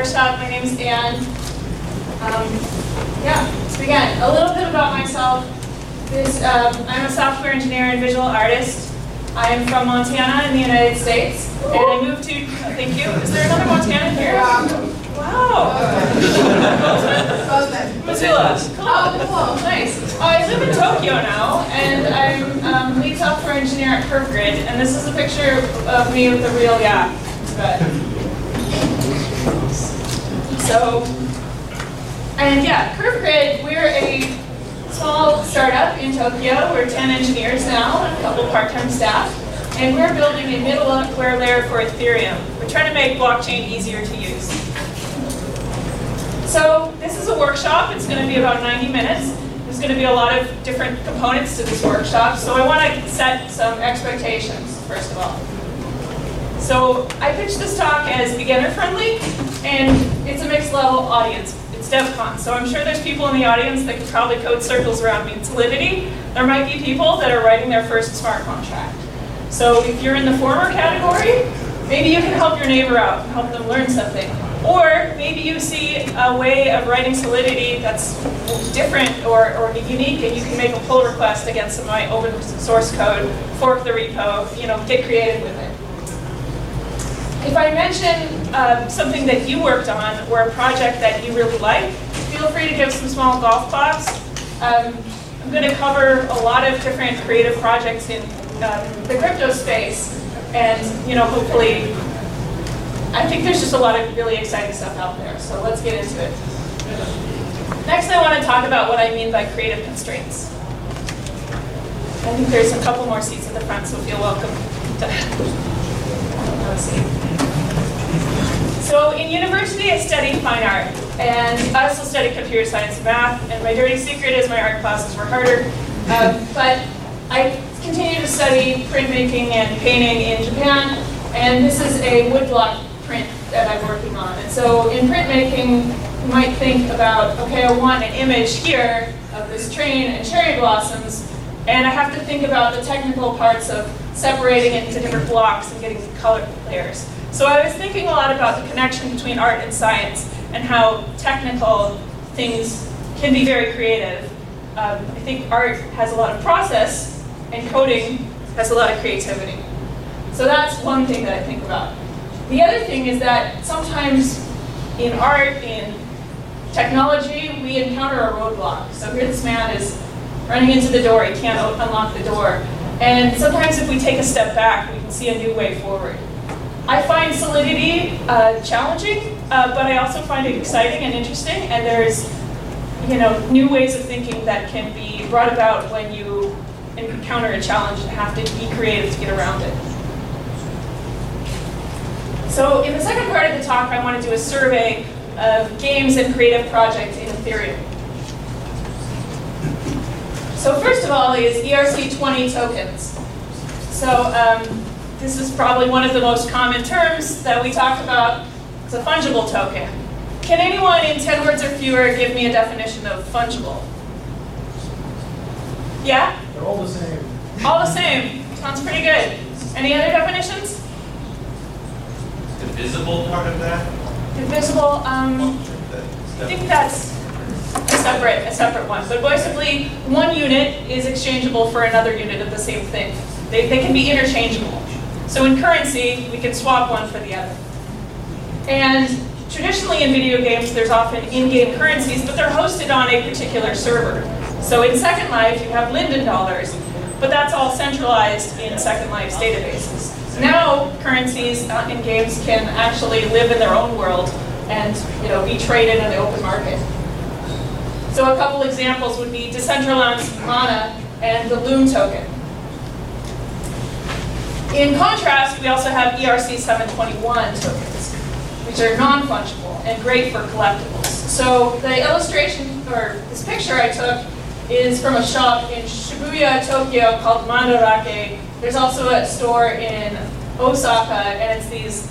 workshop. My name is Anne. To begin, a little bit about myself. I'm a software engineer and visual artist. I am from Montana in the United States, and I moved to, thank you. Is there another Montana here? Wow. Missoula. Cool. Nice. I live in Tokyo now, and I'm lead software engineer at CurveGrid, and this is a picture of me with a real yak. CurveGrid, we're a small startup in Tokyo. We're 10 engineers now, and a couple part-time staff, and we're building a middleware layer for Ethereum. We're trying to make blockchain easier to use. So this is a workshop. It's going to be about 90 minutes. There's going to be a lot of different components to this workshop, so I want to set some expectations, first of all. So I pitched this talk as beginner-friendly, and it's a mixed-level audience. It's DevCon, so I'm sure there's people in the audience that could probably code circles around me. In Solidity, there might be people that are writing their first smart contract. So if you're in the former category, maybe you can help your neighbor out and help them learn something. Or maybe you see a way of writing Solidity that's different or unique, and you can make a pull request against some of my open source code, fork the repo, get creative with it. If I mention something that you worked on or a project that you really like, feel free to give some small golf claps. I'm going to cover a lot of different creative projects in the crypto space, and hopefully, I think there's just a lot of really exciting stuff out there. So let's get into it. Next, I want to talk about what I mean by creative constraints. I think there's a couple more seats at the front, so feel welcome to have a seat. So in university, I studied fine art, and I also studied computer science and math, and my dirty secret is my art classes were harder. But I continued to study printmaking and painting in Japan, and this is a woodblock print that I'm working on. And so in printmaking, you might think about, okay, I want an image here of this train and cherry blossoms, and I have to think about the technical parts of separating it into different blocks and getting color layers. So I was thinking a lot about the connection between art and science and how technical things can be very creative. I think art has a lot of process, and coding has a lot of creativity. So that's one thing that I think about. The other thing is that sometimes in art, in technology, we encounter a roadblock. So here this man is running into the door, he can't unlock the door. And sometimes if we take a step back, we can see a new way forward. I find Solidity challenging, but I also find it exciting and interesting, and there's new ways of thinking that can be brought about when you encounter a challenge and have to be creative to get around it. So in the second part of the talk, I want to do a survey of games and creative projects in Ethereum. So first of all is ERC20 tokens. So this is probably one of the most common terms that we talk about. It's a fungible token. Can anyone in 10 words or fewer give me a definition of fungible? Yeah? They're all the same. All the same. Sounds pretty good. Any other definitions? Divisible part of that? Divisible, I think that's a separate one. But basically, one unit is exchangeable for another unit of the same thing. They can be interchangeable. So in currency, we can swap one for the other. And traditionally in video games, there's often in-game currencies, but they're hosted on a particular server. So in Second Life, you have Linden dollars, but that's all centralized in Second Life's databases. Now, currencies in games can actually live in their own world and be traded in the open market. So a couple examples would be Decentraland's Mana and the Loom token. In contrast, we also have ERC721 tokens, which are non-fungible and great for collectibles. So the illustration, or this picture I took, is from a shop in Shibuya, Tokyo called Mandarake. There's also a store in Osaka, and it's these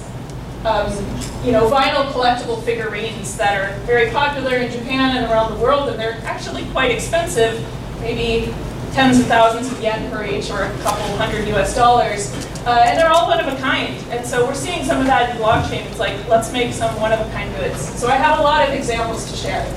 vinyl collectible figurines that are very popular in Japan and around the world, and they're actually quite expensive, maybe tens of thousands of yen per each or a couple $100 US. And they're all one of a kind. And so we're seeing some of that in blockchain. It's like, let's make some one of a kind goods. So I have a lot of examples to share.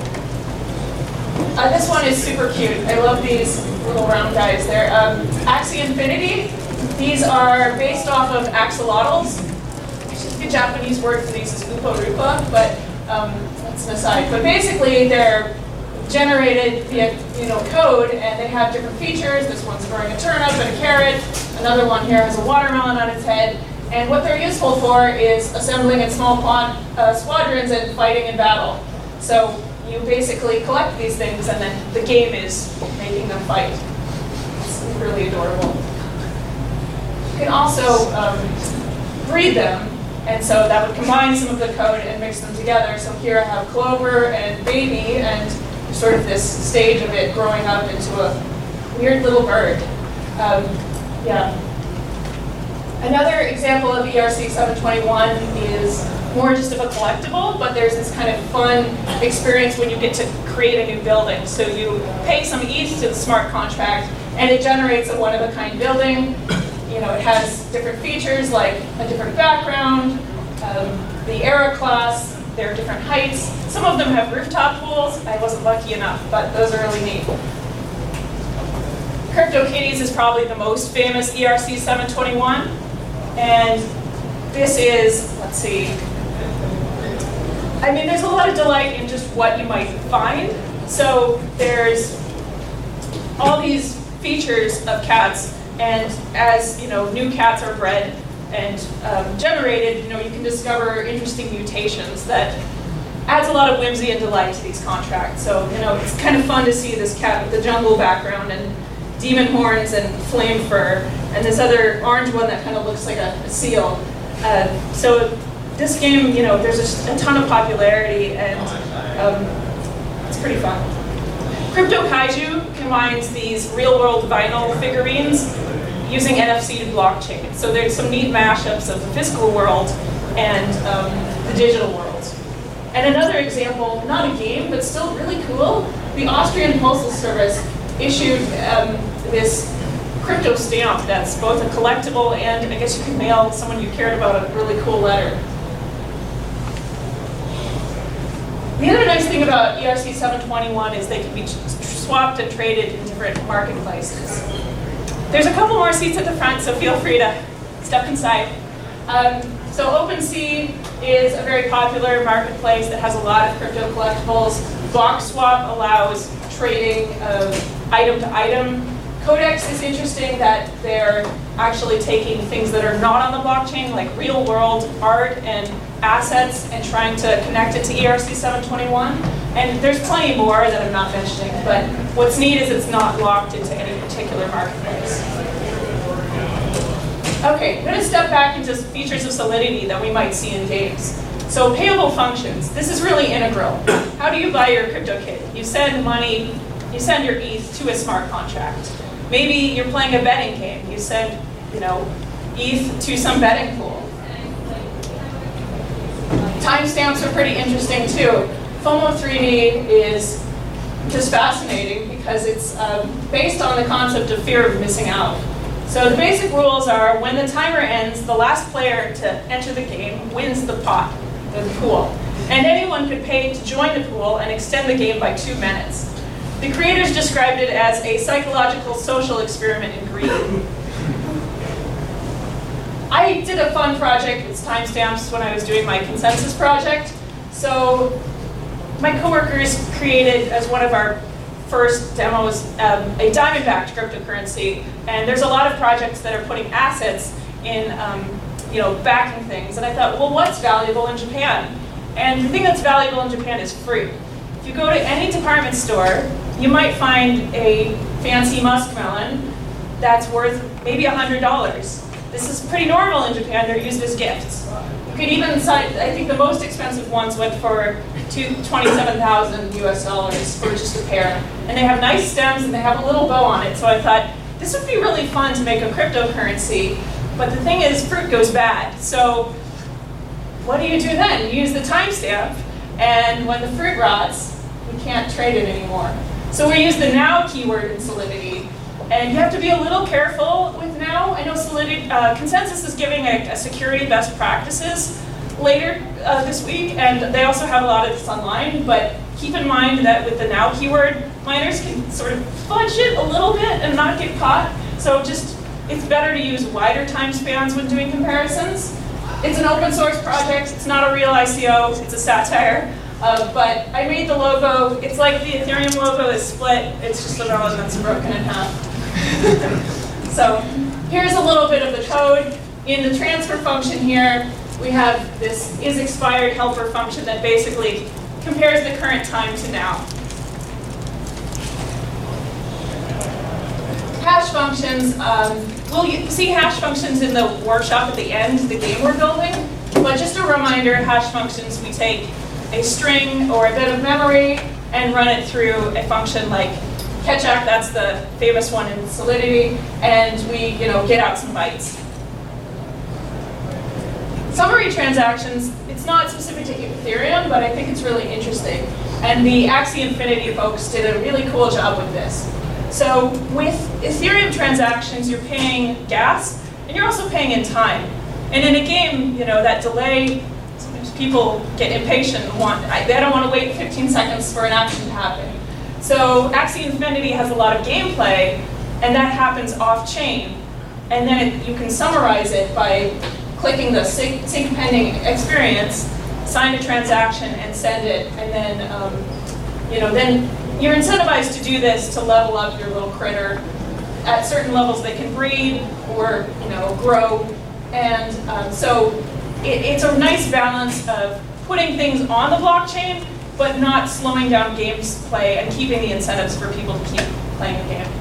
This one is super cute. I love these little round guys. They're Axie Infinity. These are based off of axolotls. The Japanese word for these is upa-rupa, but that's an aside. But basically, they're generated via code, and they have different features. This one's growing a turnip and a carrot. Another one here has a watermelon on its head. And what they're useful for is assembling in small squadrons and fighting in battle. So you basically collect these things, and then the game is making them fight. It's really adorable. You can also breed them, and so that would combine some of the code and mix them together. So here I have Clover and Baby, and sort of this stage of it growing up into a weird little bird. Yeah. Another example of ERC 721 is more just of a collectible, but there's this kind of fun experience when you get to create a new building. So you pay some ETH to the smart contract, and it generates a one-of-a-kind building. It has different features like a different background, the era class, there are different heights. Some of them have rooftop pools. I wasn't lucky enough, but those are really neat. CryptoKitties is probably the most famous ERC 721. And this is, let's see, I mean, there's a lot of delight in just what you might find. So there's all these features of cats, and as new cats are bred and generated, you can discover interesting mutations that adds a lot of whimsy and delight to these contracts. So it's kind of fun to see this cat with the jungle background and demon horns and flame fur, and this other orange one that kind of looks like a seal. So this game, there's just a ton of popularity, and it's pretty fun. Crypto Kaiju combines these real-world vinyl figurines using NFC to blockchain. So there's some neat mashups of the physical world and the digital world. And another example, not a game, but still really cool, the Austrian Postal Service issued this crypto stamp that's both a collectible and I guess you can mail someone you cared about a really cool letter. The other nice thing about ERC 721 is they can be swapped and traded in different marketplaces. There's a couple more seats at the front, so feel free to step inside. So OpenSea is a very popular marketplace that has a lot of crypto collectibles. BoxSwap allows trading of item to item. Codex is interesting that they're actually taking things that are not on the blockchain, like real world art and assets, and trying to connect it to ERC 721. And there's plenty more that I'm not mentioning, but what's neat is it's not locked into any particular marketplace. Okay, I'm going to step back into features of Solidity that we might see in games. So payable functions, this is really integral. How do you buy your CryptoKit? You send money, you send your ETH to a smart contract. Maybe you're playing a betting game. You send, ETH to some betting pool. Timestamps are pretty interesting too. FOMO 3D is just fascinating because it's based on the concept of fear of missing out. So the basic rules are when the timer ends, the last player to enter the game wins the pot, the pool. And anyone could pay to join the pool and extend the game by 2 minutes. The creators described it as a psychological social experiment in greed. I did a fun project with timestamps when I was doing my consensus project. So my coworkers created, as one of our first demos, a diamond-backed cryptocurrency. And there's a lot of projects that are putting assets in, backing things. And I thought, well, what's valuable in Japan? And the thing that's valuable in Japan is fruit. If you go to any department store, you might find a fancy muskmelon that's worth maybe $100. This is pretty normal in Japan. They're used as gifts. You could even cite, I think the most expensive ones went for $27,000 US for just a pair. And they have nice stems and they have a little bow on it. So I thought, this would be really fun to make a cryptocurrency. But the thing is, fruit goes bad. So what do you do then? You use the timestamp, and when the fruit rots, you can't trade it anymore. So we use the now keyword in Solidity, And you have to be a little careful with now. I know Solidity, Consensus is giving a security best practices later this week, and they also have a lot of this online, but keep in mind that with the now keyword, miners can sort of fudge it a little bit and not get caught. So just, it's better to use wider time spans when doing comparisons. It's an open source project, it's not a real ICO, it's a satire. But I made the logo, it's like the Ethereum logo is split, it's just the relevance broken in half. So here's a little bit of the code. In the transfer function here, we have this isExpired helper function that basically compares the current time to now. Hash functions, we'll see hash functions in the workshop at the end, the game we're building. But just a reminder, hash functions, we take a string or a bit of memory and run it through a function like catchack, that's the famous one in Solidity, and we get out some bytes. Summary transactions, it's not specific to Ethereum, but I think it's really interesting. And the Axie Infinity folks did a really cool job with this. So with Ethereum transactions, you're paying gas, and you're also paying in time. And in a game, that delay, sometimes people get impatient and they don't want to wait 15 seconds for an action to happen. So Axie Infinity has a lot of gameplay, and that happens off-chain. And then you can summarize it by clicking the sync pending experience, sign a transaction, and send it. And then, then you're incentivized to do this to level up your little critter. At certain levels, they can breed or grow. And so it's a nice balance of putting things on the blockchain, but not slowing down games play and keeping the incentives for people to keep playing the game.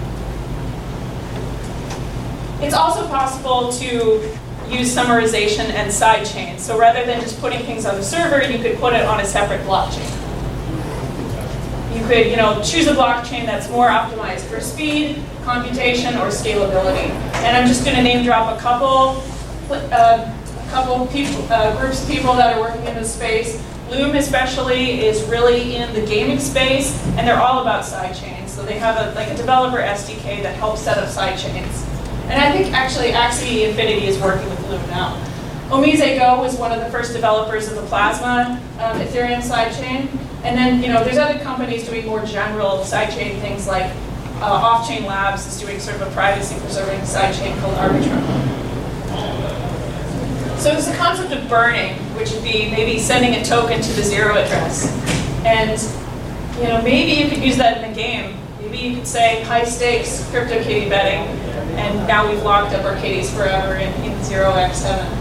It's also possible to use summarization and sidechain. So rather than just putting things on the server, you could put it on a separate blockchain. You could, choose a blockchain that's more optimized for speed, computation, or scalability. And I'm just going to name drop a couple people, groups of people that are working in this space. Loom especially is really in the gaming space, and they're all about sidechains. So they have a developer SDK that helps set up sidechains. And I think actually Axie Infinity is working with Loom now. Omise Go was one of the first developers of the Plasma Ethereum sidechain. And then there's other companies doing more general sidechain things like Off-Chain Labs is doing sort of a privacy-preserving sidechain called Arbitrum. So there's the concept of burning, which would be maybe sending a token to the zero address. And maybe you could use that in the game. Maybe you could say high stakes CryptoKitty betting, and now we've locked up our kitties forever in 0x7.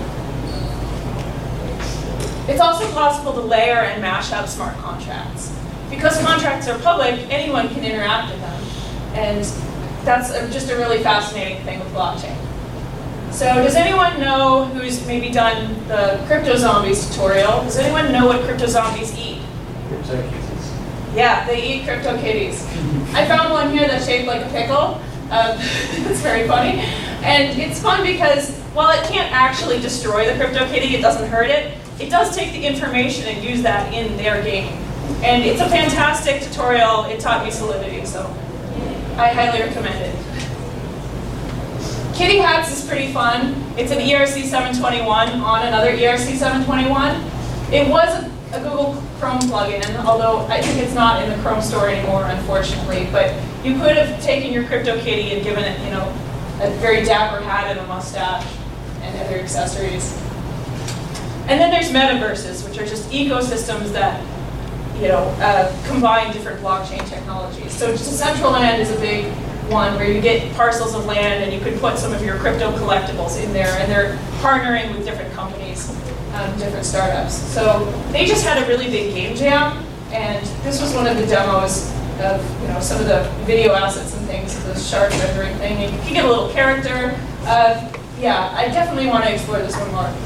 It's also possible to layer and mash up smart contracts. Because contracts are public, anyone can interact with them. And that's just a really fascinating thing with blockchain. So does anyone know who's maybe done the Crypto Zombies tutorial? Does anyone know what Crypto Zombies eat? CryptoKitties. Yeah, they eat CryptoKitties. I found one here that's shaped like a pickle. It's very funny. And it's fun because while it can't actually destroy the CryptoKitty, it doesn't hurt it, it does take the information and use that in their game. And it's a fantastic tutorial. It taught me Solidity, so I highly recommend it. Kitty Hats is pretty fun. It's an ERC 721 on another ERC 721. It was a Google Chrome plugin, although I think it's not in the Chrome store anymore, unfortunately. But you could have taken your CryptoKitty and given it, a very dapper hat and a mustache and other accessories. And then there's metaverses, which are just ecosystems that combine different blockchain technologies. So Decentraland is a big one where you get parcels of land and you can put some of your crypto collectibles in there, and they're partnering with different companies, different startups. So they just had a really big game jam, and this was one of the demos of some of the video assets and things, the shark rendering thing. You can get a little character. Yeah, I definitely want to explore this one more.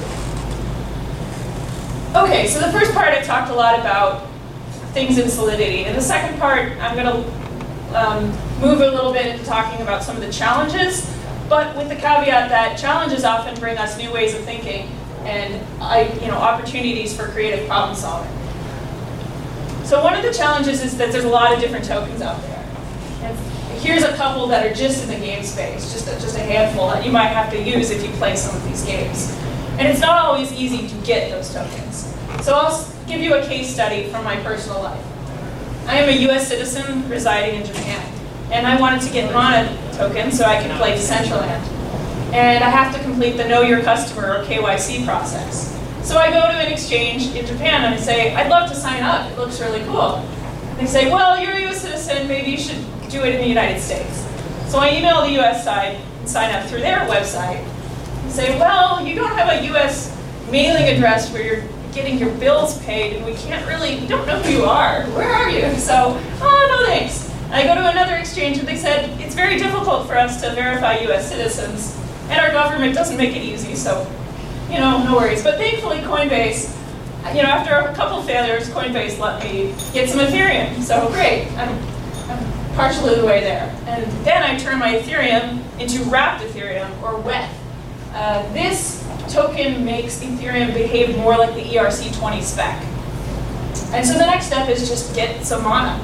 Okay, so the first part I talked a lot about things in Solidity. In the second part, I'm going to move a little bit into talking about some of the challenges, but with the caveat that challenges often bring us new ways of thinking and opportunities for creative problem solving. So one of the challenges is that there's a lot of different tokens out there. And here's a couple that are just in the game space, just a handful that you might have to use if you play some of these games. And it's not always easy to get those tokens. So I'll give you a case study from my personal life. I am a US citizen residing in Japan, and I wanted to get Mana tokens so I could play Decentraland. And I have to complete the Know Your Customer or KYC process. So I go to an exchange in Japan and I say, I'd love to sign up, it looks really cool. And they say, well, you're a US citizen, maybe you should do it in the United States. So I email the US side and sign up through their website and say, well, you don't have a US mailing address where you're getting your bills paid, and we don't know who you are. Where are you? So, oh, no thanks. And I go to another exchange and they said, it's very difficult for us to verify US citizens, and our government doesn't make it easy, so, no worries. But thankfully, Coinbase, after a couple failures, Coinbase let me get some Ethereum. So great, I'm partially the way there. And then I turn my Ethereum into wrapped Ethereum, or WETH. This token makes Ethereum behave more like the ERC20 spec. And so the next step is just get some Mana.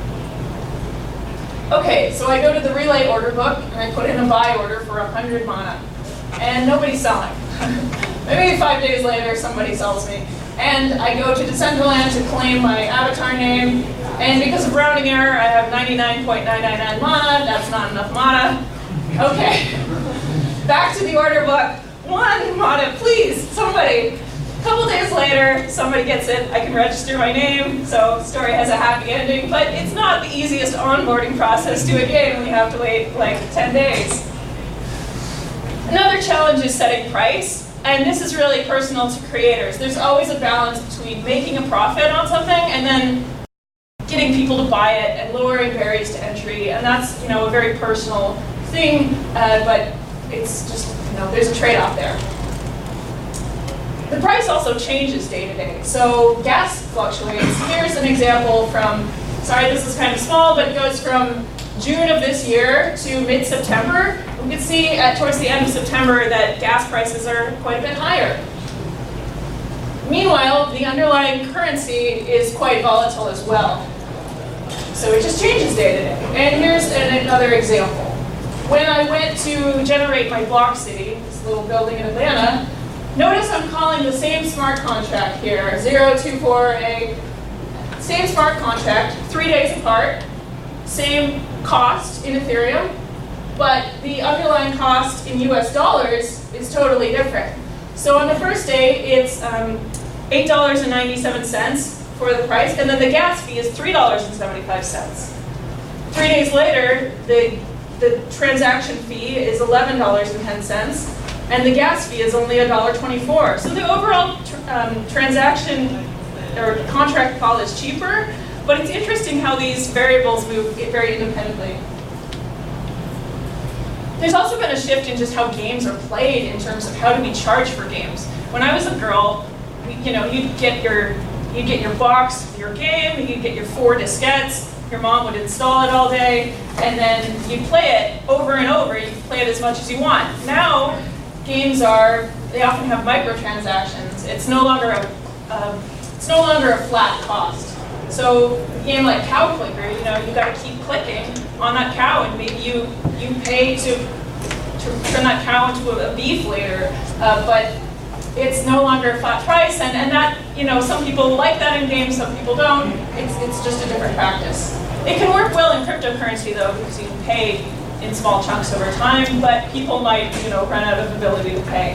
Okay, so I go to the Relay order book and I put in a buy order for 100 Mana. And nobody's selling. Maybe 5 days later somebody sells me. And I go to Decentraland to claim my avatar name. And because of rounding error, I have 99.999 Mana. That's not enough Mana. Okay, back to the order book. 1 Mana, please, somebody. A couple days later, somebody gets it. I can register my name, so the story has a happy ending. But it's not the easiest onboarding process to a game when you have to wait like 10 days. Another challenge is setting price, and this is really personal to creators. There's always a balance between making a profit on something and then getting people to buy it and lowering barriers to entry, and that's a very personal thing, but it's just there's a trade-off there. The price also changes day to day, so gas fluctuates. Here's an example from, sorry this is kind of small, but it goes from June of this year to mid-September. We can see towards the end of September that gas prices are quite a bit higher. Meanwhile, the underlying currency is quite volatile as well. So it just changes day to day. And here's another example. When I went to generate my block city, this little building in Atlanta, notice I'm calling the same smart contract here, 024A, same smart contract, 3 days apart, same cost in Ethereum, but the underlying cost in US dollars is totally different. So on the first day, it's $8.97 for the price, and then the gas fee is $3.75. 3 days later, the transaction fee is $11.10, and the gas fee is only $1.24. So the overall transaction or contract call is cheaper, but it's interesting how these variables move very independently. There's also been a shift in just how games are played in terms of how do we charge for games. When I was a girl, you'd get your box, your game, you'd get your 4 diskettes. Your mom would install it all day, and then you'd play it over and over. You could play it as much as you want. Now, games they often have microtransactions. It's no longer a flat cost. So a game like Cow Clicker, you got to keep clicking on that cow, and maybe you pay to turn that cow into a beef later, but it's no longer a flat price, and that, some people like that in games, some people don't. It's just a different practice. It can work well in cryptocurrency though, because you can pay in small chunks over time, but people might, run out of ability to pay.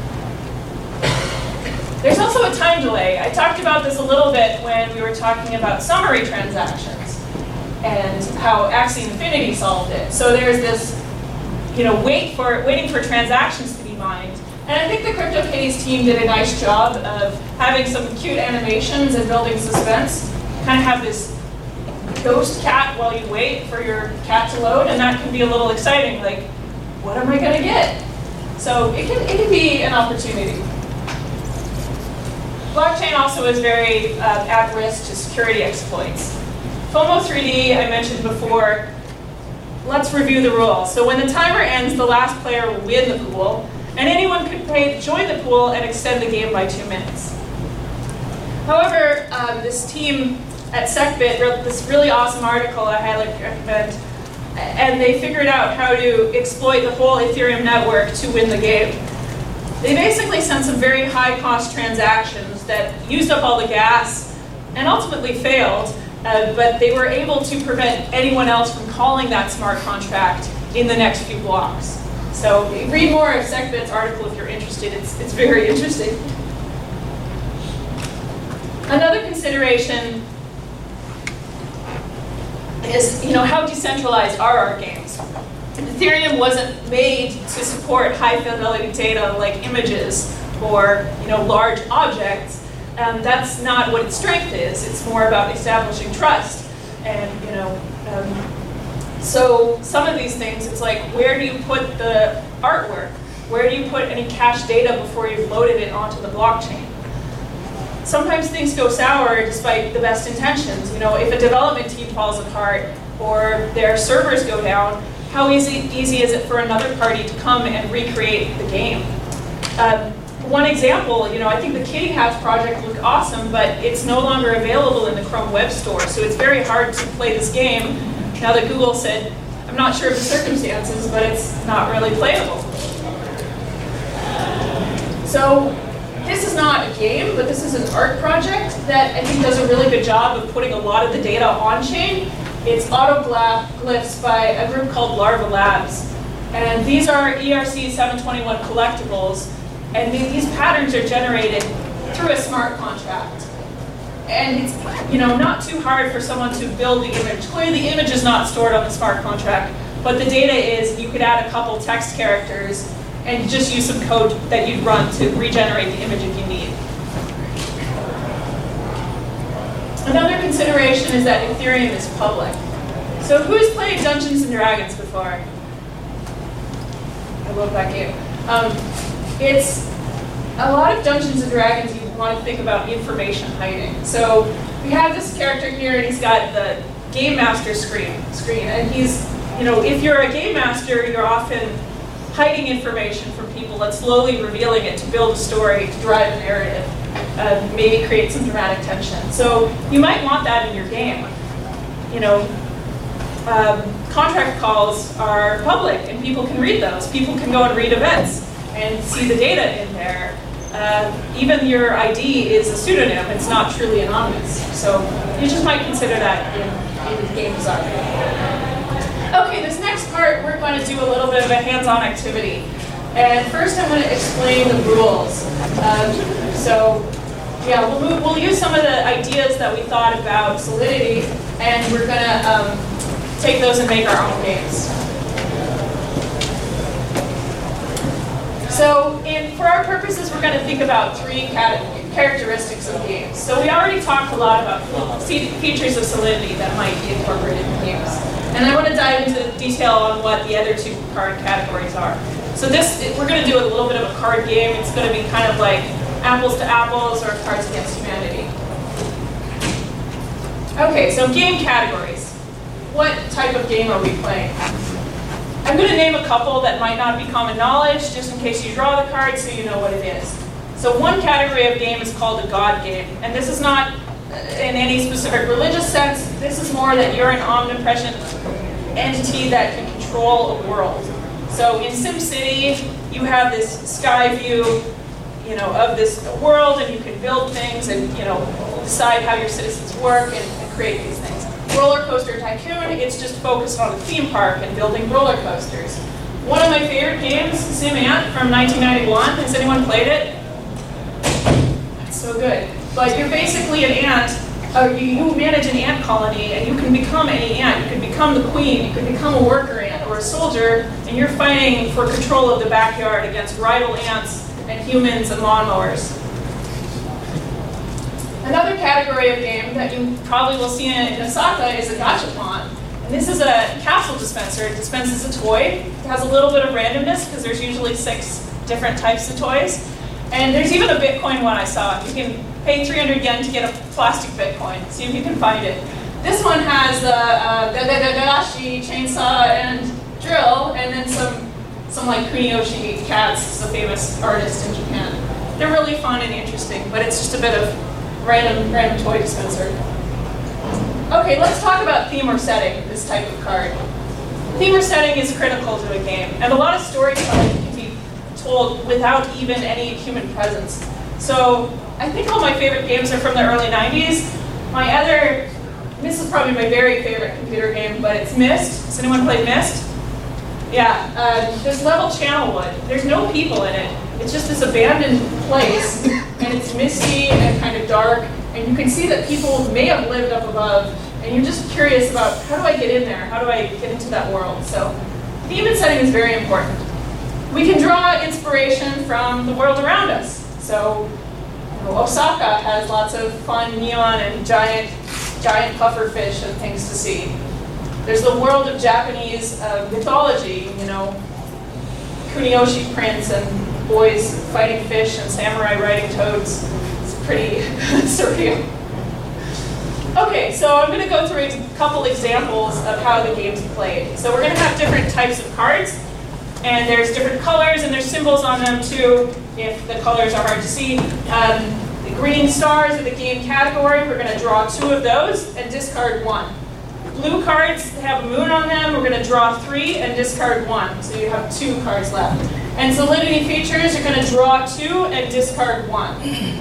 There's also a time delay. I talked about this a little bit when we were talking about summary transactions and how Axie Infinity solved it. So there's this, waiting for transactions to be mined. And I think the CryptoKitties team did a nice job of having some cute animations and building suspense. Kind of have this ghost cat while you wait for your cat to load, and that can be a little exciting, like, what am I going to get? So it can be an opportunity. Blockchain also is very at risk to security exploits. FOMO 3D, I mentioned before. Let's review the rules. So when the timer ends, the last player will win the pool, and anyone could pay to join the pool and extend the game by 2 minutes. However, this team at SecBit wrote this really awesome article I highly recommend and they figured out how to exploit the whole Ethereum network to win the game. They basically sent some very high-cost transactions that used up all the gas and ultimately failed, but they were able to prevent anyone else from calling that smart contract in the next few blocks. So read more of SecBit's article if you're interested. It's very interesting. Another consideration is, how decentralized are our games? Ethereum wasn't made to support high-fidelity data like images or large objects. That's not what its strength is. It's more about establishing trust. And so some of these things, it's like, where do you put the artwork? Where do you put any cached data before you've loaded it onto the blockchain? Sometimes things go sour despite the best intentions. If a development team falls apart or their servers go down, how easy is it for another party to come and recreate the game? One example, I think the Kitty Hats project looked awesome, but it's no longer available in the Chrome Web Store, so it's very hard to play this game now that Google said, I'm not sure of the circumstances, but it's not really playable. So this is not a game, but this is an art project that I think does a really good job of putting a lot of the data on-chain. It's autoglyphs by a group called Larva Labs. And these are ERC 721 collectibles. And these patterns are generated through a smart contract. And it's not too hard for someone to build the image. Clearly, the image is not stored on the smart contract, but the data is, you could add a couple text characters and just use some code that you'd run to regenerate the image if you need. Another consideration is that Ethereum is public. So who's played Dungeons and Dragons before? I love that game. It's a lot of Dungeons and Dragons, you want to think about information hiding. So we have this character here, and he's got the Game Master screen, and he's, if you're a Game Master, you're often hiding information from people and slowly revealing it to build a story, to drive a narrative, maybe create some dramatic tension. So you might want that in your game. Contract calls are public, and people can read those. People can go and read events and see the data in there. Even your ID is a pseudonym. It's not truly anonymous. So you just might consider that in game design. Okay, this next part, we're going to do a little bit of a hands-on activity. And first I'm going to explain the rules. We'll use some of the ideas that we thought about Solidity, and we're going to take those and make our own games. So for our purposes, we're going to think about three characteristics of games. So we already talked a lot about features of Solidity that might be incorporated in games. And I want to dive into detail on what the other two card categories are. So we're going to do a little bit of a card game. It's going to be kind of like apples to apples or Cards Against Humanity. Okay, so game categories. What type of game are we playing? I'm going to name a couple that might not be common knowledge, just in case you draw the card so you know what it is. So one category of game is called a God game. And this is not in any specific religious sense. This is more that you're an omnipresent entity that can control a world. So in SimCity, you have this sky view, of this world, and you can build things and, decide how your citizens work and create these things. Roller Coaster Tycoon, it's just focused on a theme park and building roller coasters. One of my favorite games, SimAnt from 1991. Has anyone played it? It's so good. But you're basically an ant. You manage an ant colony, and you can become any ant. You can become the queen. You can become a worker ant or a soldier, and you're fighting for control of the backyard against rival ants and humans and lawnmowers. Another category of game that you probably will see in Osaka is a gachapon. And this is a capsule dispenser. It dispenses a toy. It has a little bit of randomness because there's usually 6 different types of toys. And there's even a Bitcoin one I saw. You can pay 300 yen to get a plastic Bitcoin. See if you can find it. This one has the Dadashi chainsaw and drill, and then some like Kuniyoshi cats. It's a famous artist in Japan. They're really fun and interesting, but it's just a bit of random toy dispenser. Okay, let's talk about theme or setting, this type of card. theme or setting is critical to a game, and a lot of storytelling can be told without even any human presence. So I think all my favorite games are from the early 90s. This is probably my very favorite computer game, but it's Myst. Has anyone played Myst? Yeah, there's level Channelwood. There's no people in it. It's just this abandoned place, and it's misty and kind of dark, and you can see that people may have lived up above, and you're just curious about, how do I get in there? How do I get into that world? So theme and setting is very important. We can draw inspiration from the world around us. So Osaka has lots of fun neon and giant pufferfish and things to see. There's the world of Japanese mythology, Kuniyoshi prints and boys fighting fish and samurai riding toads. It's pretty surreal. Okay, so I'm going to go through a couple examples of how the game's played. So we're going to have different types of cards, and there's different colors, and there's symbols on them too, if the colors are hard to see. The green stars are the game category. We're going to draw 2 of those and discard 1. Blue cards have a moon on them. We're going to draw 3 and discard 1. So you have 2 cards left. And solidity features, you're going to draw 2 and discard 1.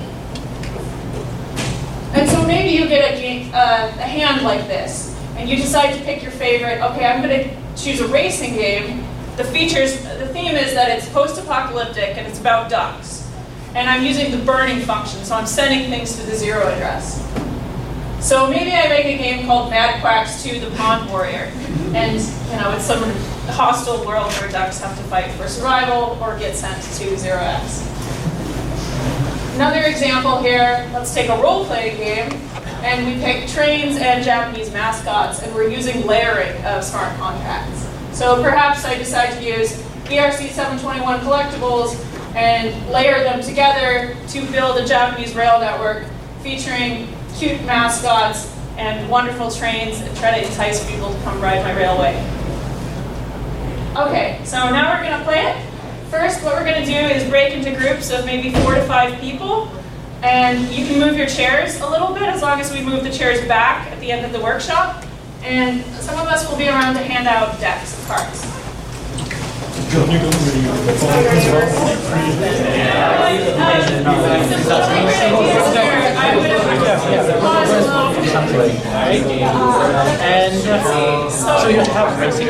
And so maybe you get a hand like this, and you decide to pick your favorite. Okay, I'm going to choose a racing game. The theme is that it's post-apocalyptic and it's about ducks. And I'm using the burning function, so I'm sending things to the 0 address. So maybe I make a game called Mad Quacks 2: The Pond Warrior. And it's some hostile world where ducks have to fight for survival or get sent to 0x. Another example here, let's take a role-playing game, and we pick trains and Japanese mascots, and we're using layering of smart contracts. So perhaps I decide to use ERC 721 collectibles and layer them together to build a Japanese rail network featuring cute mascots and wonderful trains, and try to entice people to come ride my railway. Okay, so now we're going to play it. First, what we're going to do is break into groups of maybe 4 to 5 people, and you can move your chairs a little bit as long as we move the chairs back at the end of the workshop. And some of us will be around to hand out decks of cards. So you have racing.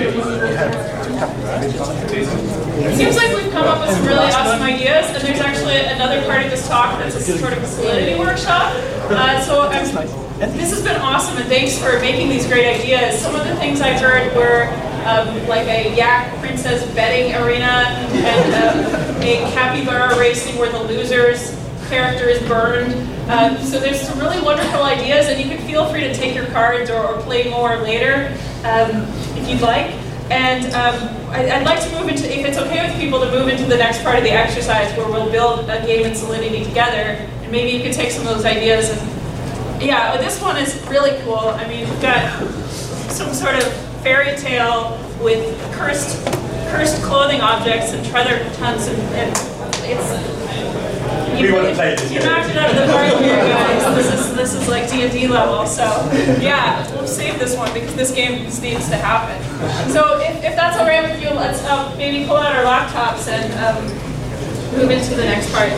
It seems like we've come up with some really awesome ideas, and there's actually another part of this talk that's a sort of a solidity workshop. This has been awesome, and thanks for making these great ideas. Some of the things I heard were like a yak princess betting arena and a capybara racing where the loser's character is burned. So there's some really wonderful ideas, and you can feel free to take your cards or play more later if you'd like. And I'd like to move into, if it's okay with people, to move into the next part of the exercise where we'll build a game in Solidity together, and maybe you can take some of those ideas. And yeah, this one is really cool. I mean, we've got some sort of fairy tale with cursed clothing objects and treasure hunts, and it's. You knocked it out of the park here, guys. This is like D&D level. So yeah, we'll save this one because this game needs to happen. So if that's all right with you, let's maybe pull out our laptops and move into the next part.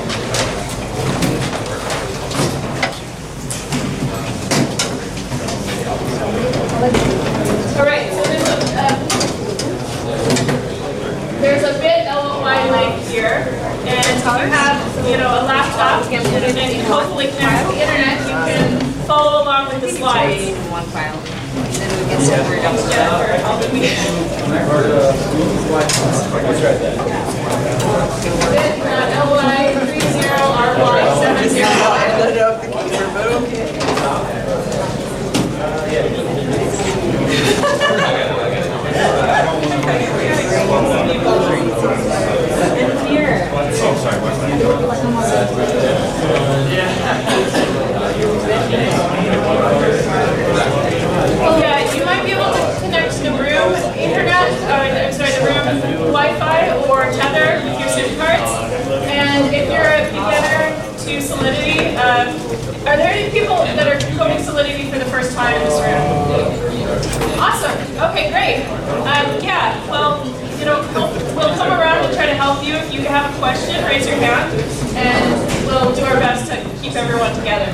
All right. So there's a bit LOI link here, and you have a laptop, and you hopefully connect to the internet. You can follow along with the slides. In one file, then we can separate them. Jennifer helping me. LOI 30 RY 70. I loaded up the keyboard, but okay. And here. Oh, sorry, what's Yeah, you might be able to connect to the room internet, the room Wi-Fi or Tether with your SIM cards. And if you're a beginner to Solidity, are there any people that are coding Solidity for the first time in this room? Awesome. Okay, great. Yeah. question, raise your hand, and we'll do our best to keep everyone together.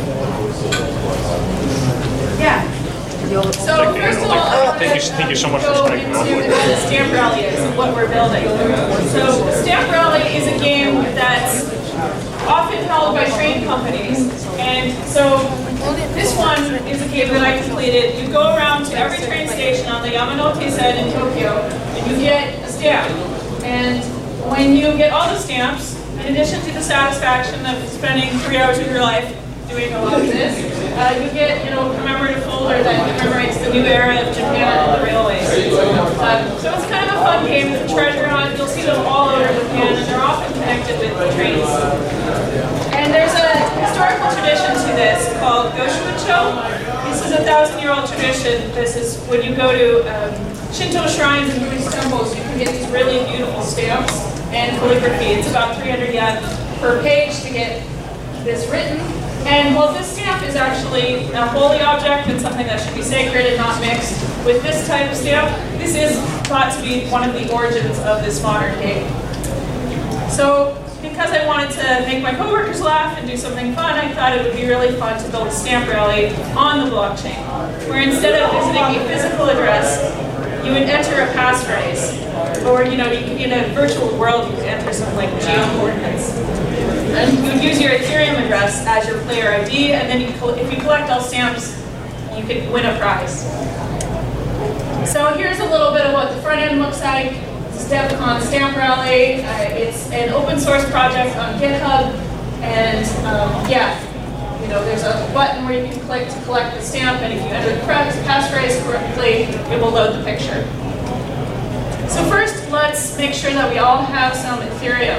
Yeah. So first of all, I want Thank you so much for go staying into on. what the Stamp Rally is and what we're building. So Stamp Rally is a game that's often held by train companies. And so this one is a game that I completed. You go around to every train station on the Yamanote-sen in Tokyo, and you get a stamp. And when you get all the stamps, in addition to the satisfaction of spending 3 hours of your life doing a lot of this, you get, a commemorative folder that commemorates the new era of Japan and the railways. So it's kind of a fun game. It's a treasure hunt. You'll see them all over Japan, and they're often connected with trains. And there's a historical tradition to this called Goshuicho. This is a 1,000-year-old tradition. This is when you go to Shinto shrines and Buddhist temples, you can get these really beautiful stamps and calligraphy. It's about 300 yen per page to get this written. And while this stamp is actually a holy object and something that should be sacred and not mixed with this type of stamp, this is thought to be one of the origins of this modern game. So because I wanted to make my coworkers laugh and do something fun, I thought it would be really fun to build a stamp rally on the blockchain, where instead of visiting a physical address, you would enter a passphrase. Or, you could, in a virtual world, you could enter some like geo-coordinates. And you would use your Ethereum address as your player ID, and then if you collect all stamps, you could win a prize. So here's a little bit of what the front end looks like. It's DevCon Stamp Rally. It's an open source project on GitHub, and there's a button where you can click to collect the stamp, and if you enter the passphrase correctly, it will load the picture. So first, let's make sure that we all have some Ethereum.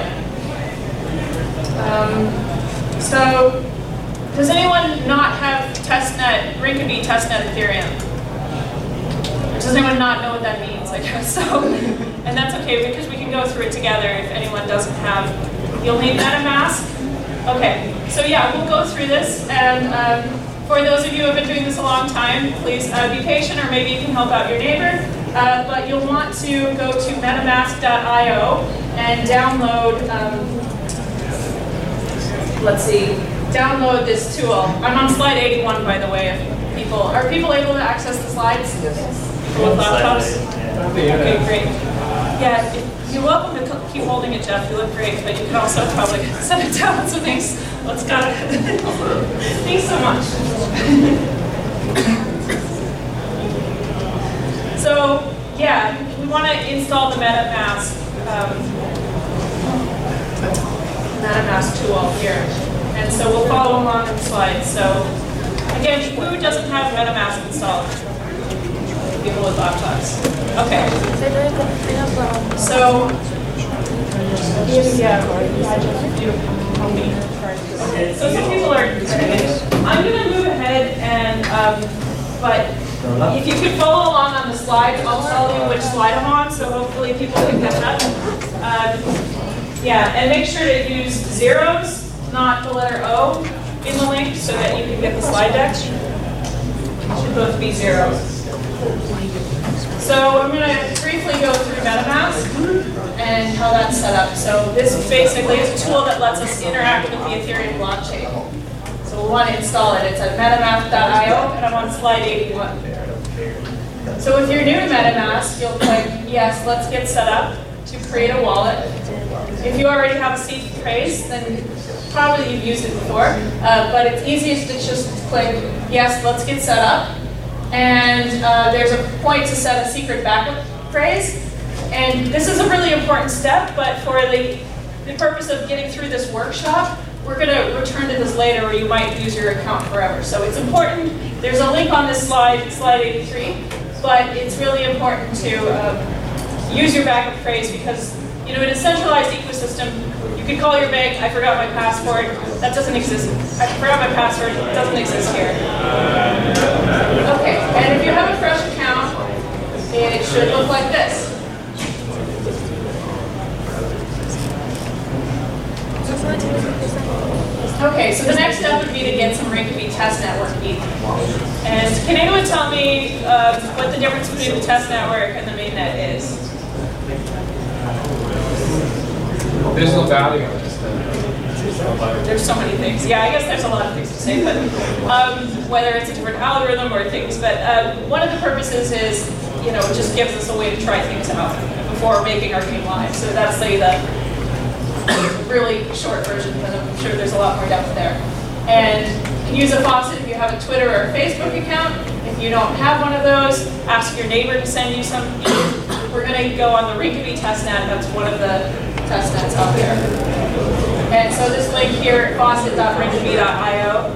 So, does anyone not have testnet, Rinkeby testnet Ethereum? Or does anyone not know what that means? I guess so. And that's okay, because we can go through it together if anyone doesn't have. You'll need MetaMask. Okay, so yeah, we'll go through this, and for those of you who have been doing this a long time, please be patient, or maybe you can help out your neighbor. But you'll want to go to metamask.io and download, download this tool. I'm on slide 81, by the way. If are people able to access the slides? People with laptops? Okay, great. Yeah, you're welcome to keep holding it, Jeff. You look great, but you can also probably set it down. So thanks. Let's go. Thanks so much. So, yeah, we want to install the MetaMask tool here. And so we'll follow along in the slides. So, again, who doesn't have MetaMask installed? People with laptops. Okay. So, so some people are. I'm going to move ahead and, but if you could follow along on the slides, I'll tell you which slide I'm on, so hopefully people can catch up. And make sure to use zeros, not the letter O, in the link so that you can get the slide deck. It should both be zeros. So I'm going to briefly go through MetaMask and how that's set up. So this basically is a tool that lets us interact with the Ethereum blockchain. So we'll want to install it. It's at metamask.io, and I'm on slide 81. So if you're new to MetaMask, you'll click, yes, let's get set up to create a wallet. If you already have a seed phrase, then probably you've used it before. But it's easiest to just click, yes, let's get set up. And there's a point to set a secret backup phrase. And this is a really important step, but for the purpose of getting through this workshop, we're going to return to this later, or you might use your account forever. So it's important. There's a link on this slide, slide 83, but it's really important to use your backup phrase because, in a centralized ecosystem, you could call your bank, I forgot my password. That doesn't exist. I forgot my password. It doesn't exist here. Okay, and if you have a fresh account, it should look like this. Okay, so the next step would be to get some Rinkeby test network ETH. And can anyone tell me what the difference between the test network and the mainnet is? There's no value in this thing. There's so many things. Yeah, I guess there's a lot of things to say, but whether it's a different algorithm or things, but one of the purposes is, you know, it just gives us a way to try things out before making our game live. So that's like the really short version, but I'm sure there's a lot more depth there. And you can use a faucet if you have a Twitter or a Facebook account. If you don't have one of those, ask your neighbor to send you some. We're going to go on the Rinkeby testnet. That's one of the testnets out there. And so this link here, faucet.rinkeby.io.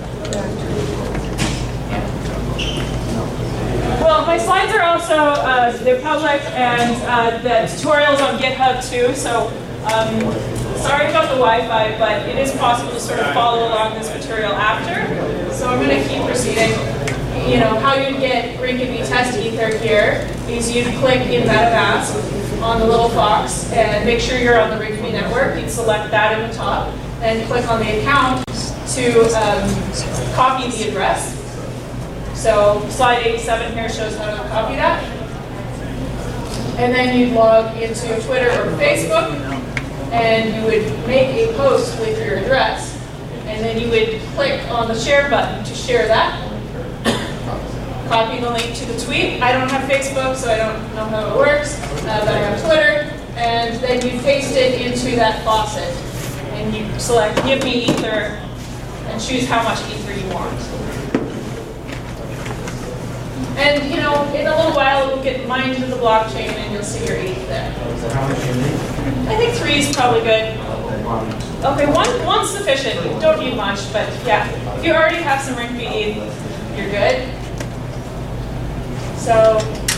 Well, my slides are also, they're public, and the tutorial's on GitHub too, so sorry about the Wi-Fi, but it is possible to sort of follow along this material after. So I'm going to keep proceeding. You know, how you'd get Rinkeby test ether here is you'd click in MetaMask on the little fox and make sure you're on the Rinkeby network. You'd select that in the top, then click on the account to copy the address. So slide 87 here shows how to copy that. And then you'd log into Twitter or Facebook, and you would make a post with your address. And then you would click on the share button to share that. Copy the link to the tweet. I don't have Facebook, so I don't know how it works, but I have Twitter. And then you paste it into that faucet. And you select Give Me Ether, and choose how much ether you want. And you know, in a little while it will get mined to the blockchain and you'll see your ETH there. How much you need? I think 3 is probably good. Okay, one's sufficient. You don't need much, but yeah. If you already have some Rinkeby ETH, you're good. So,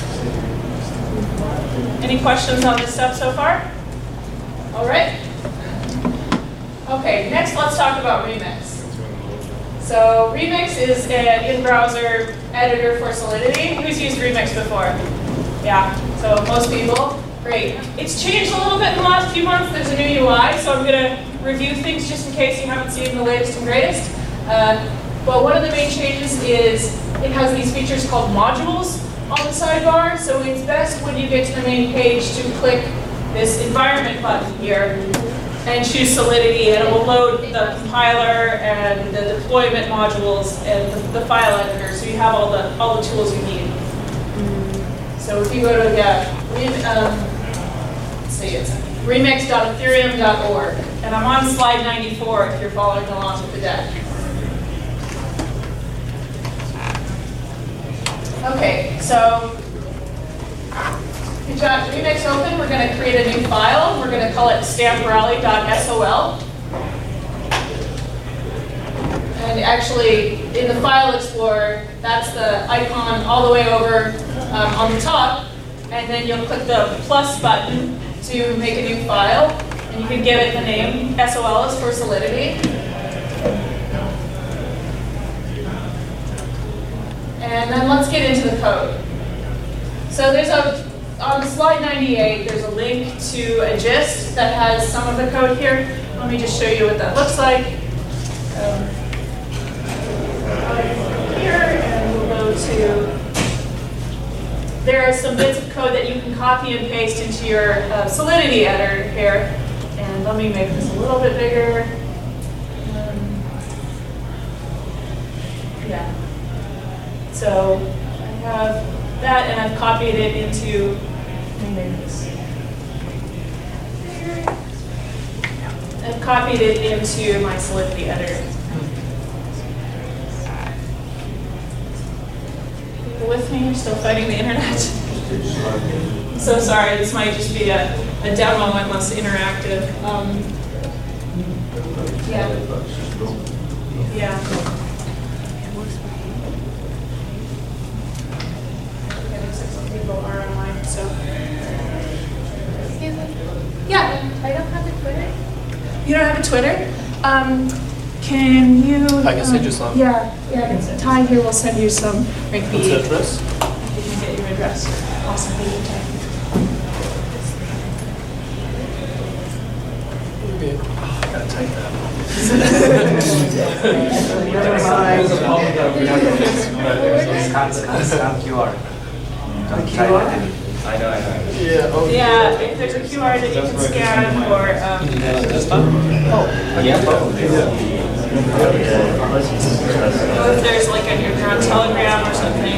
any questions on this stuff so far? All right. Okay, next let's talk about Remix. So Remix is an in-browser editor for Solidity. Who's used Remix before? Yeah, so most people. Great. It's changed a little bit in the last few months. There's a new UI, so I'm going to review things just in case you haven't seen the latest and greatest. But one of the main changes is it has these features called modules on the sidebar. So it's best when you get to the main page to click this environment button here and choose Solidity, and it will load the compiler and the deployment modules and the file editor, so you have all the tools you need. So if you go to let's see, it's remix.ethereum.org, and I'm on slide 94 if you're following along with the deck. Okay, so we've got Remix open. We're going to create a new file. We're going to call it stamprally.sol. And actually, in the File Explorer, that's the icon all the way over on the top. And then you'll click the plus button to make a new file. And you can give it the name. SOL is for Solidity. And then let's get into the code. So there's on slide 98, there's a link to a gist that has some of the code here. Let me just show you what that looks like. Here, and we'll go to, there are some bits of code that you can copy and paste into your Solidity editor here. And let me make this a little bit bigger. Yeah. So I have that, and I've copied it into, I've copied it into my Solidity editor. People with me? You're still fighting the internet? I'm so sorry, this might just be a demo unless interactive. Yeah. Yeah. People are online, so. Excuse me? Yeah. I don't have a Twitter. You don't have a Twitter? Can you? I can send you some. Yeah. Ty here will send you some. What's the address? You can get your address. Awesome. Thank you, Ty. Okay. Oh, I gotta type that. Scan QR. I know. Yeah, oh. Yeah, if there's a QR that you can scan or, This time? or if there's like you're on Telegram or something.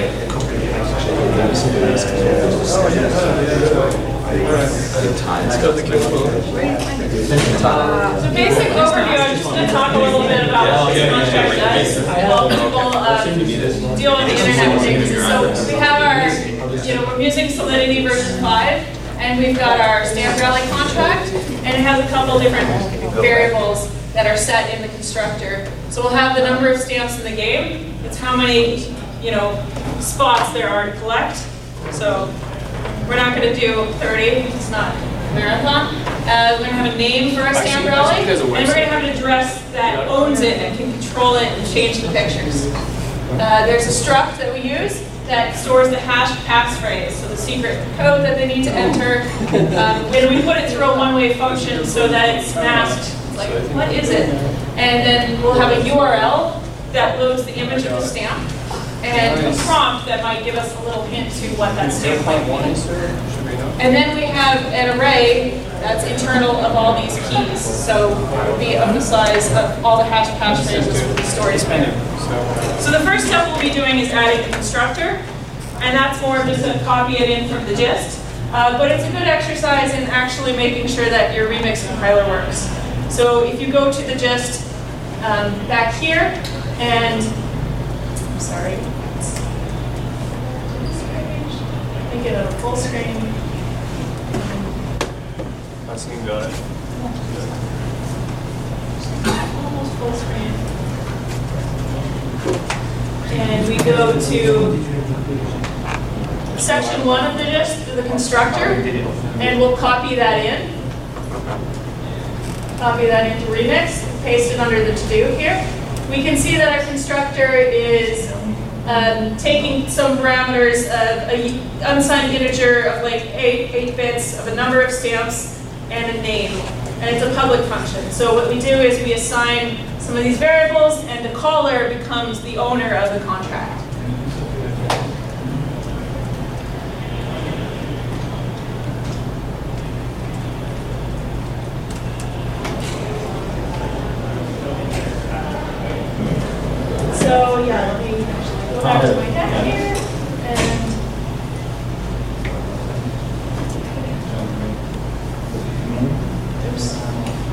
Let's go to the kids' pool. So basic overview, I'm just going to talk a little bit about what this contract does. While people deal with the internet things. So we have our, we're using Solidity version 5, and we've got our Stamp Rally contract, and it has a couple different variables that are set in the constructor. So we'll have the number of stamps in the game. It's how many, spots there are to collect. So we're not going to do 30, it's not a marathon. We're going to have a name for our Stamp Rally, and we're going to have an address that owns it and can control it and change the pictures. There's a struct that we use that stores the hash passphrase, so the secret code that they need to enter. And we put it through a one-way function so that it's masked, like, what is it? And then we'll have a URL that loads the image of the stamp, and a prompt that might give us a little hint to what that stamp might be. And then we have an array that's internal of all these keys, so it will be of the size of all the hash phrases will be stored here. So the first step we'll be doing is adding the constructor, and that's more just to copy it in from the gist. But it's a good exercise in actually making sure that your remix compiler works. So if you go to the gist back here, and I'm sorry, make it a full screen. I think you got it. Almost full screen. And we go to section 1 of the gist, the constructor, and we'll copy that in. Copy that into Remix, paste it under the to-do here. We can see that our constructor is taking some parameters of an unsigned integer of like 8 bits of a number of stamps and a name. And it's a public function. So what we do is we assign some of these variables, and the caller becomes the owner of the contract. So yeah, let me actually go back to my deck here, and oops.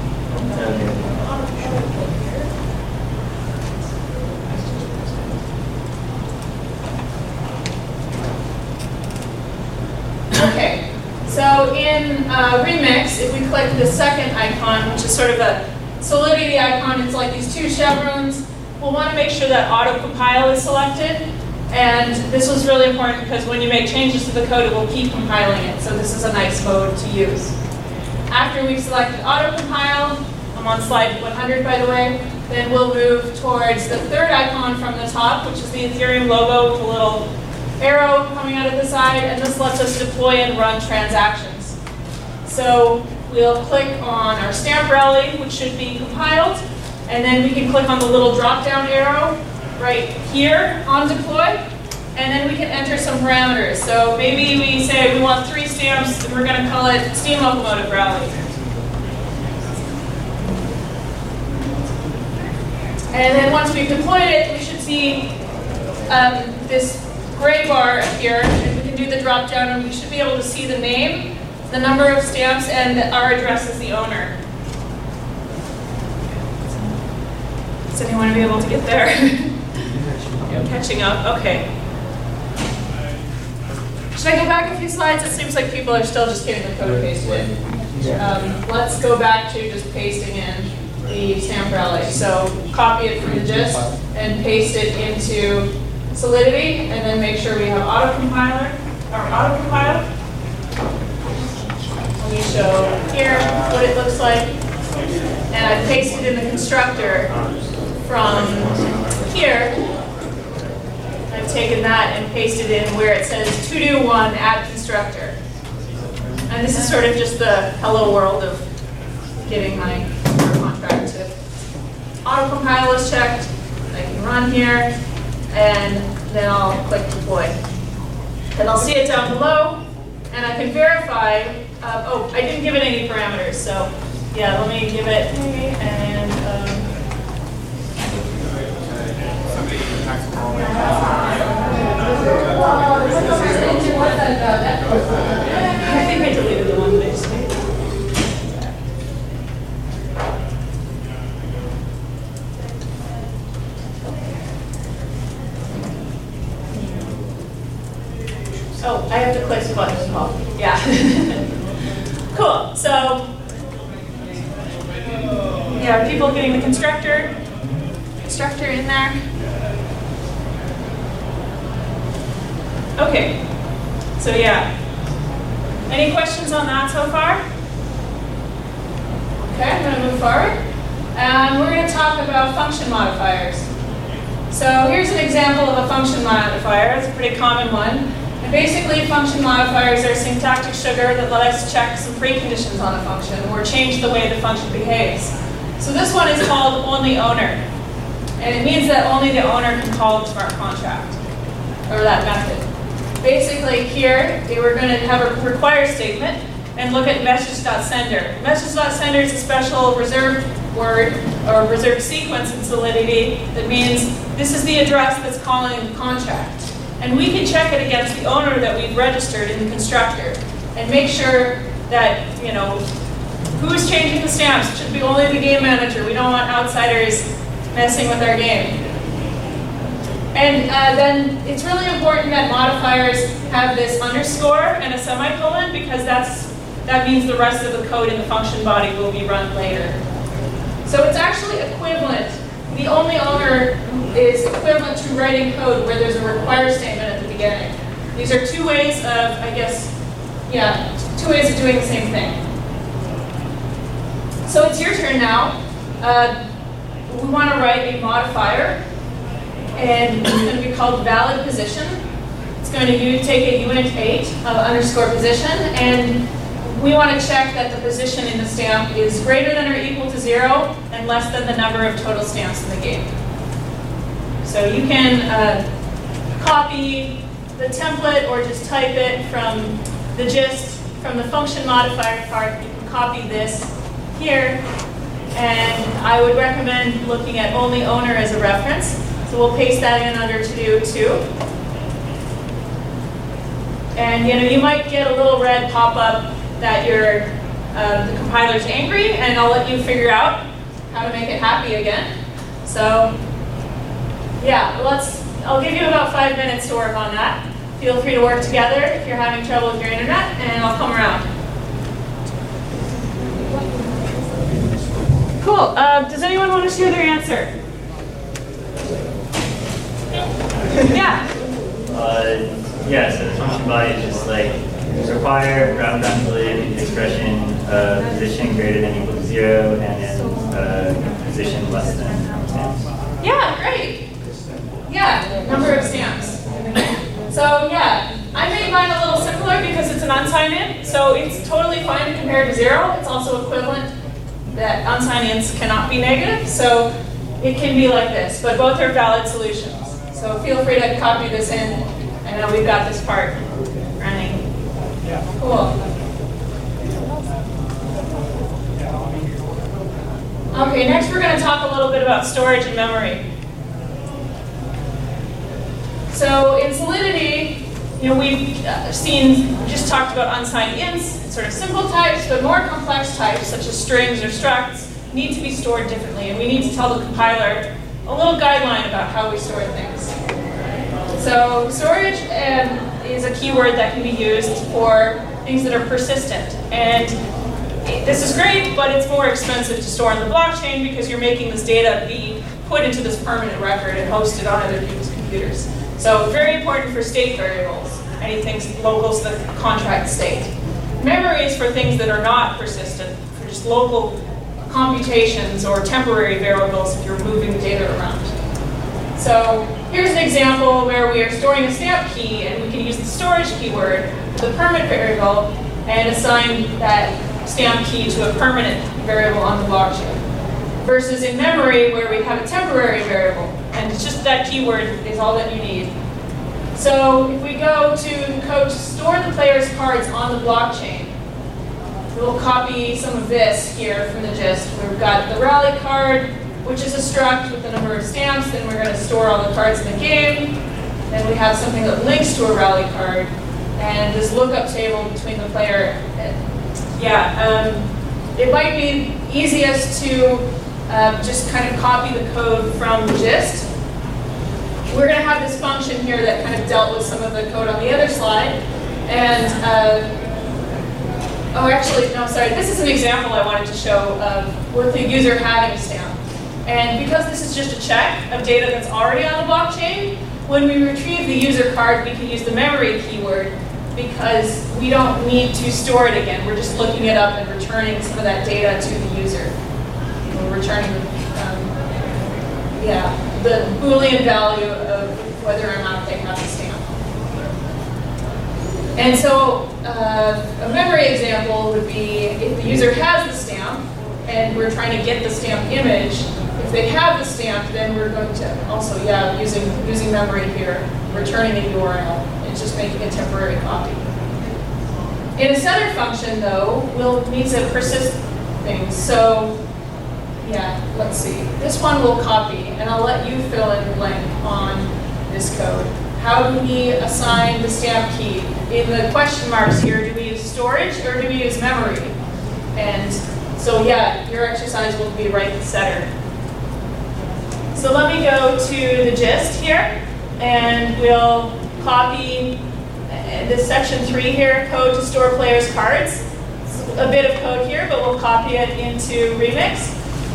Okay, so in Remix, if we click the second icon, which is sort of a Solidity icon, it's like these two chevrons. We'll want to make sure that auto-compile is selected, and this was really important because when you make changes to the code, it will keep compiling it, so this is a nice mode to use. After we've selected auto-compile, I'm on slide 100 by the way, then we'll move towards the third icon from the top, which is the Ethereum logo with a little arrow coming out of the side, and this lets us deploy and run transactions. So we'll click on our Stamp Rally, which should be compiled, and then we can click on the little drop-down arrow right here on deploy, and then we can enter some parameters. So maybe we say we want 3 stamps, and we're going to call it Steam Locomotive Rally. And then once we've deployed it, we should see this gray bar appear, and we can do the drop-down, and we should be able to see the name, the number of stamps, and our address as the owner. Does anyone be able to get there? I'm catching up. Okay. Should I go back a few slides? It seems like people are still just getting the code pasted in. Let's go back to just pasting in the Stamp Rally. So copy it from the gist and paste it into Solidity, and then make sure we have auto-compile. Let me show here what it looks like. And I pasted in the constructor from here. I've taken that and pasted in where it says to-do 1 add constructor. And this is sort of just the hello world of getting my contract to auto-compile is checked. I can run here, and then I'll click deploy. And I'll see it down below, and I can verify, oh, I didn't give it any parameters, so yeah, let me give it, and I think I deleted the one that I just made. Oh, I have to click the button as well. Yeah. Cool. So, yeah, are people getting the constructor in there? Okay. So yeah. Any questions on that so far? Okay, I'm going to move forward. We're going to talk about function modifiers. So here's an example of a function modifier. It's a pretty common one. And basically, function modifiers are syntactic sugar that let us check some preconditions on a function or change the way the function behaves. So this one is called onlyOwner. And it means that only the owner can call the smart contract, or that method. Basically here, we're going to have a require statement and look at message.sender. Message.sender is a special reserved word or reserved sequence in Solidity that means this is the address that's calling the contract. And we can check it against the owner that we've registered in the constructor and make sure that, who's changing the stamps. It should be only the game manager. We don't want outsiders messing with our game. And then it's really important that modifiers have this underscore and a semicolon because that means the rest of the code in the function body will be run later. So it's actually equivalent. The onlyOwner is equivalent to writing code where there's a require statement at the beginning. These are two ways of, two ways of doing the same thing. So it's your turn now. We want to write a modifier, and it's going to be called valid position. It's going to take a unit 8 of underscore position, and we want to check that the position in the stamp is greater than or equal to 0 and less than the number of total stamps in the game. So you can copy the template or just type it from the gist, from the function modifier part. You can copy this here, and I would recommend looking at onlyOwner as a reference. So we'll paste that in under to do too. And you might get a little red pop-up that the compiler's angry, and I'll let you figure out how to make it happy again. So yeah, I'll give you about 5 minutes to work on that. Feel free to work together if you're having trouble with your internet, and I'll come around. Cool. Does anyone want to share their answer? Yeah. Yeah, so the function body is just like require, ground down lid, expression, position greater than or equal to 0, and then position less than stamps. Yeah, great. Yeah, number of stamps. So yeah, I made mine a little simpler because it's an unsigned int, so it's totally fine to compare to 0. It's also equivalent that unsigned ints cannot be negative, so it can be like this, but both are valid solutions. So feel free to copy this in. I know we've got this part running. Cool. Okay, next we're going to talk a little bit about storage and memory. So in Solidity, we've just talked about unsigned ints, sort of simple types, but more complex types, such as strings or structs, need to be stored differently, and we need to tell the compiler a little guideline about how we store things. So storage is a keyword that can be used for things that are persistent. And this is great, but it's more expensive to store on the blockchain because you're making this data be put into this permanent record and hosted on other people's computers. So very important for state variables, anything local to the contract state. Memory is for things that are not persistent, for just local computations or temporary variables if you're moving data around. So here's an example where we are storing a stamp key, and we can use the storage keyword, the permit variable, and assign that stamp key to a permanent variable on the blockchain. Versus in memory, where we have a temporary variable, and it's just that keyword is all that you need. So if we go to the code to store the player's cards on the blockchain, we'll copy some of this here from the gist. We've got the rally card, which is a struct with the number of stamps. Then we're going to store all the cards in the game. Then we have something that links to a rally card, and this lookup table between the player. It might be easiest to just kind of copy the code from the gist. We're going to have this function here that kind of dealt with some of the code on the other slide. And, this is an example I wanted to show of with the user having a stamp. And because this is just a check of data that's already on the blockchain, when we retrieve the user card, we can use the memory keyword because we don't need to store it again. We're just looking it up and returning some of that data to the user. We're returning the Boolean value of whether or not they have the stamp. And so a memory example would be if the user has the stamp and we're trying to get the stamp image. If they have the stamp, then we're going to also, using memory here, returning a URL. It's just making a temporary copy. In a setter function, though, we'll need to persist things. So, let's see. This one will copy, and I'll let you fill in the blank on this code. How do we assign the stamp key? In the question marks here, do we use storage or do we use memory? And so, your exercise will be write the setter. So let me go to the gist here, and we'll copy this section 3 here, code to store players' cards. It's a bit of code here, but we'll copy it into Remix.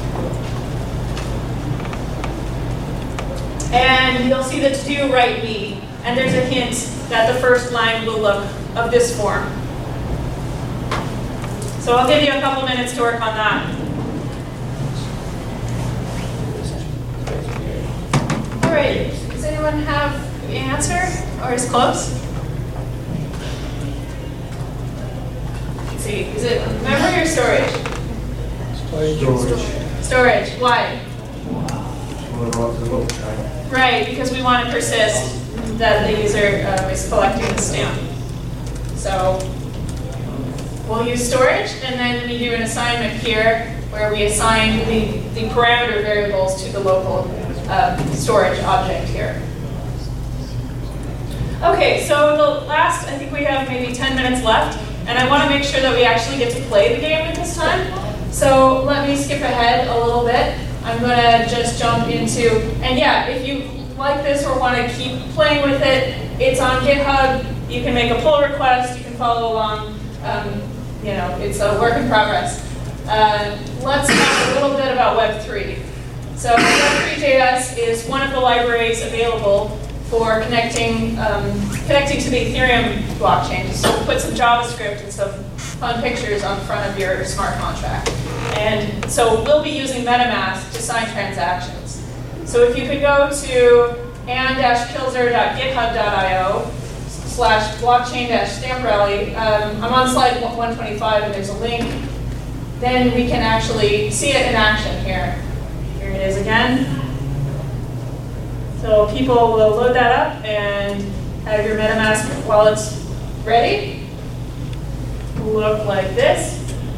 And you'll see the to-do write B, and there's a hint that the first line will look of this form. So I'll give you a couple minutes to work on that. All right, does anyone have the answer, or is close? Let's see, is it memory or storage? Storage, why? Right, because we want to persist that the user is collecting the stamp. So we'll use storage, and then we do an assignment here where we assign the parameter variables to the local storage object here. Okay, so the last, I think we have maybe 10 minutes left, and I want to make sure that we actually get to play the game at this time. So let me skip ahead a little bit. I'm going to just jump into, and if you like this or want to keep playing with it, it's on GitHub. You can make a pull request. You can follow along. It's a work in progress. Let's talk a little bit about Web3. So Web3.js is one of the libraries available for connecting to the Ethereum blockchain. So put some JavaScript and some fun pictures on front of your smart contract. And so we'll be using MetaMask to sign transactions. So if you could go to ann-pilzer.github.io/blockchain-stamprally, I'm on slide 125 and there's a link. Then we can actually see it in action here. Here it is again. So people will load that up and have your MetaMask wallets ready. Look like this.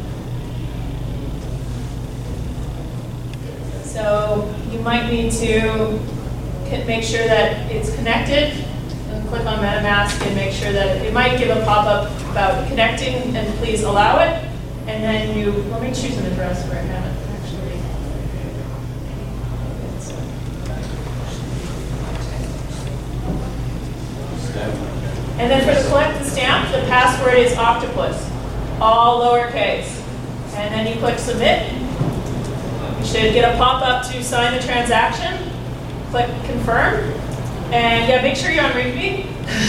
So you might need to make sure that it's connected and click on MetaMask and make sure that it might give a pop-up about connecting and please allow it. And then let me choose an address where I haven't actually. And then for the collect the stamp, the password is octopus, all lowercase. And then you click submit. You should get a pop-up to sign the transaction. Click confirm. And make sure you're on README.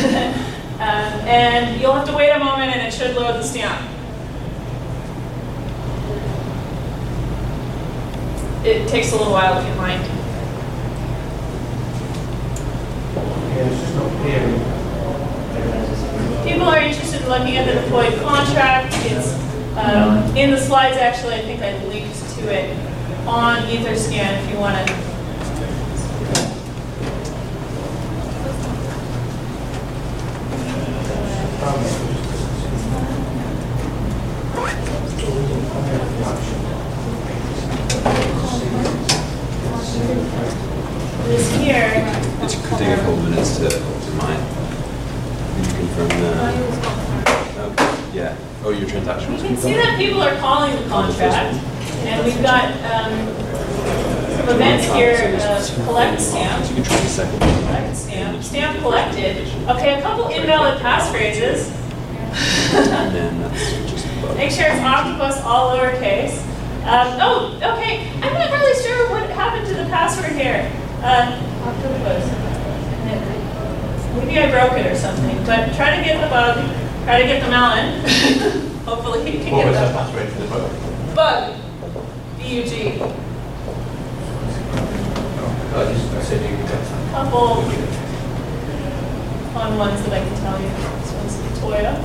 And you'll have to wait a moment and it should load the stamp. It takes a little while to get mined. People are interested in looking at the deployed contract. It's in the slides, actually, I think I linked to it on Etherscan if you want to. This here. It could take a couple minutes to mine. Can you confirm the? Okay, yeah. Oh, your transaction You was can see confirmed? that people are calling the contract, and we've got some events here, collect stamp, You can try the second. collect stamp, stamp collected. Okay, a couple invalid passphrases. And then that's just above. Make sure it's octopus, all lowercase. Oh, okay, I'm not really sure what happened to the password here. Octopus. Maybe I broke it or something, but try to get the bug, try to get the melon. Hopefully you can What get was that that. password for the book? Bug. B-U-G. I said you could get some. Couple fun ones that I can tell you. This one's Toya.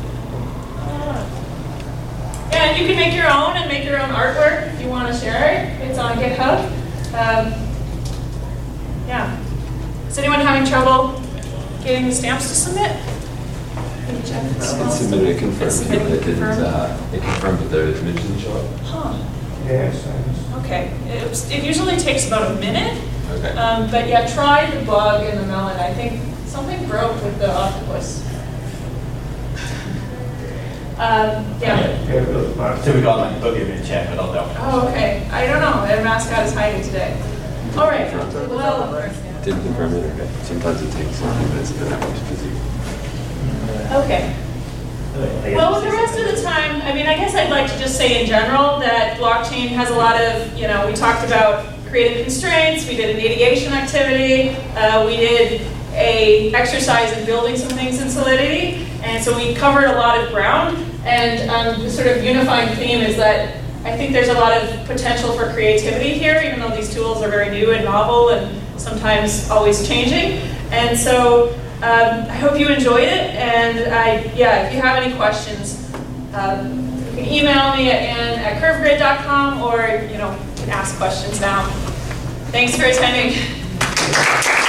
Yeah, and you can make your own and make your own artwork if you want to share it. It's on GitHub. Yeah. Is anyone having trouble getting the stamps to submit? Can you check? It's submitted, it confirmed. It's submitted, It didn't, confirmed? it confirmed, but the image didn't show up. Huh. Yes. Okay. It usually takes about a minute. Okay. But yeah, try the bug and the melon. I think something broke with the octopus. Yeah. So we got like bug image check, but I'll Oh, okay. I don't know. Their mascot is hiding today. All right. Well, Didn't confirm it, okay. Sometimes it takes a few minutes if the network's busy. okay. Well, with the rest of the time, I mean, I guess I'd like to just say in general that blockchain has a lot of, we talked about creative constraints, we did an ideation activity, we did a exercise in building some things in Solidity, and so we covered a lot of ground, and the sort of unifying theme is that I think there's a lot of potential for creativity here, even though these tools are very new and novel and sometimes always changing. And so I hope you enjoyed it, and if you have any questions, you can email me at ann@curvegrid.com, or you can ask questions now. Thanks for attending.